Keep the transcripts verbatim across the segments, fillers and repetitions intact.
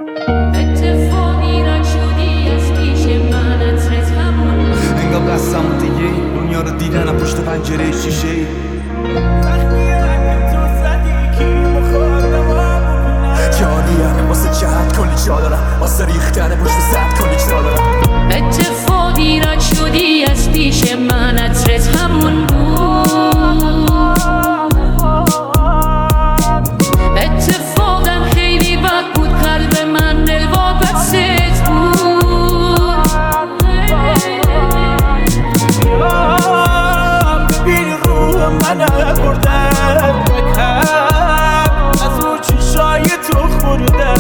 اتفاقی را شدی از پیش من عطرت همون انگار بستم دیگه دنیا رو دیدن پشت پنجره شیشه جادیم واسه جهت کلی جا دارم واسه ریختن پشت سد کلی جا دارم اتفاقی را شدی از پیش من عطرت همون بود اتفاقم خیلی بد بود قلب من دلواپت ست بود ببین روح من بردن از اون چشای تو خورده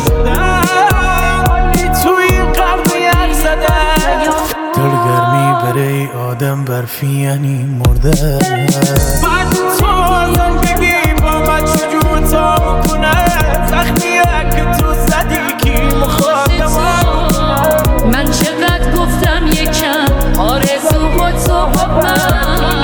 تو این قلب یک زده دلگرمی برای آدم برفی یعنی مرده بعد تو زندگی با من چجور تا کنه زخمیه که تو زدی کی مخاطب من چقدر گفتم یکم آرزو با تو با من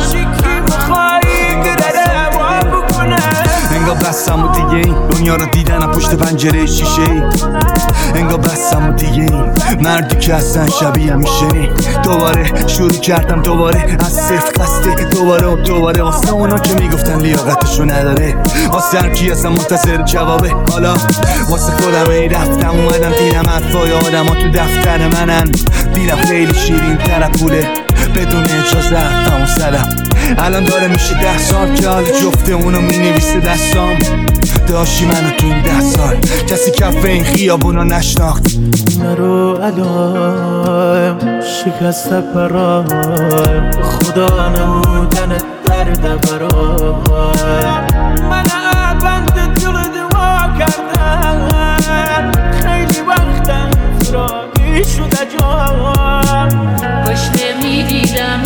انگار بستم و دیگه این دنیا رو دیدن پشت پنجره شیشه ای انگار بستم و دیگه این مردی که هستن شبیه میشه دوباره شروع کردم دوباره از صفر قصده دوباره و دوباره واسه اونا که میگفتن لیاقتشو نداره واسه هر کی هستم منتظر جوابه حالا واسه خودم ای رفتم اومدم دیدم حرفای آدم ها تو دفتر منن دیدم خیلی شیرین تر پوله بدون اجازه تمام سرم الان داره میشه ده سال که حال جفته اونو مینویسه دستام داشتی منو تو این ده سال کسی کف این خیابونا نشناخت نرو علام شکسته پرایم خدا نمودن درد برایم من بند دل دعا کردم خیلی وقتم فراقی شده جام کاش نمیدیدم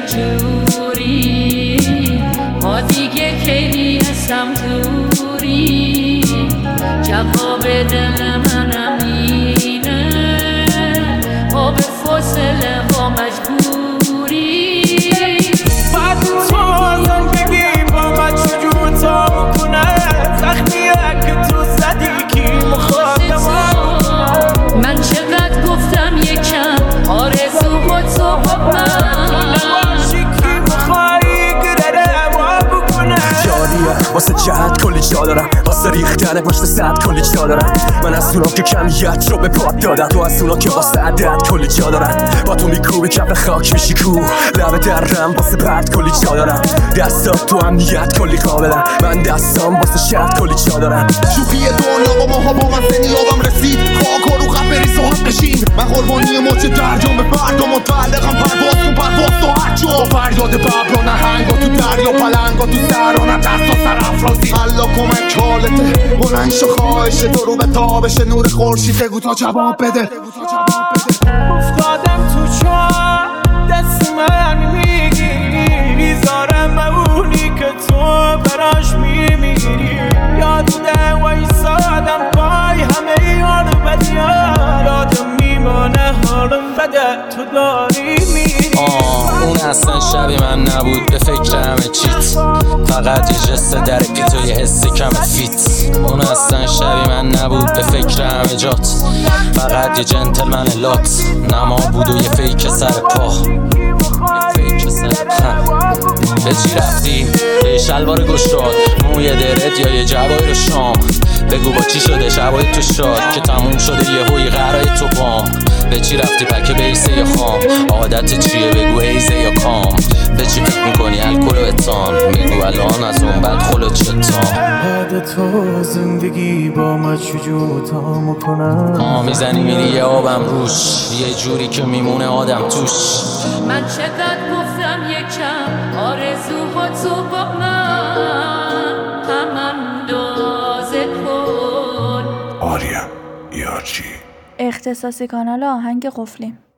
اینجوری ما دیگه خیلی هستم دوری جواب دل منم اینه ما به فاصله با مجبوری بعد تو زندگی با من چجور تا کنه زخمیه که تو زدی کی مخاطب من چقدر گفتم یکم آرزو با تو با من واسه جهت کلی جا دارم واسه ریختن پشت سد کلی جا دارم من از اونا که کمیت رو به پاد دادم تو از اونا که واسه عدد کلی جا دارن با تو میکوبی کف خاک میشی کوه لبه درم واسه پرد کلی جا دارم دستات تو امنیت کلی قابلن من دستام واسه شرط کلی جا دارن شوخی دنیا با ماها با من سنی آبم رسید خاک رو قبل بریز و حق بشین من قربانی موج درجام به فردا متعلقم پرواز کن پرواز تو هر جا فریاد ببرا نهنگا تو دریا پلنگا تو سرانم دست و سر افرازی الله کمک حالته بلند شو خواهشه تو رو به تابش نور خورشید بگو تا جواب بده افتادم تو چاه دست من میگیری بیزارم اونی که تو براش میمیری یادونه وایسادم پای همه یار بدیار یادم میمانه حالم بده تو داری میری آه اون اصلا شبی من نبود به فکر همه چیت فقط یه جست در پیت و یه حس کم فیت اون اصلا شبی من نبود به فکر همه جات فقط یه جنتلمن لات نما بود و یه فیک سر پا یه فیک سر پا به چی رفتی؟ یه شلوار گشاد موی درت یا یه جوای رو شام بگو با چی شده شبای تو شاد که تموم شده یه هوی غرای تو بام به چی رفتی پکه بیسه یا خام عادت چیه بگو ایزه یا کام به چی فکر میکنی الکل و اتان میگو الان از اون بعد خلو چتان بعد تو زندگی با ما چجور تا میکنم ما میزنی میری یه آبم روش یه جوری که میمونه آدم توش من چقدر گفتم یکم آرزو با تو با من هم اندازه کن آریا یارچی اختصاصی کانال آهنگ قفلی.